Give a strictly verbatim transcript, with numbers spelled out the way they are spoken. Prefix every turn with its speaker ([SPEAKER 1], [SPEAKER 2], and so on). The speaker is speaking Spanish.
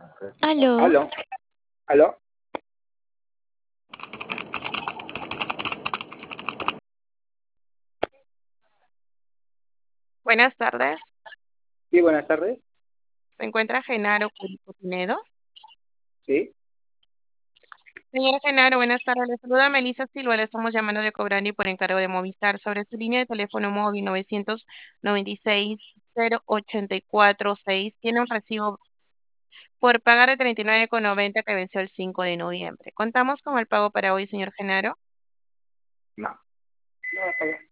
[SPEAKER 1] Aló,
[SPEAKER 2] Aló, aló.
[SPEAKER 3] Buenas tardes.
[SPEAKER 2] Sí, buenas tardes.
[SPEAKER 3] Se encuentra Genaro Curico Pinedo.
[SPEAKER 2] Sí,
[SPEAKER 3] Señora Genaro, buenas tardes. Le saluda Melissa Silva. Le estamos llamando de Cobrani por encargo de Movistar sobre su línea de teléfono móvil nueve nueve seis cero ocho cuatro seis. Tiene un recibo por pagar de treinta y nueve con noventa que venció el cinco de noviembre. ¿Contamos con el pago para hoy, señor Genaro?
[SPEAKER 2] no, no, está bien.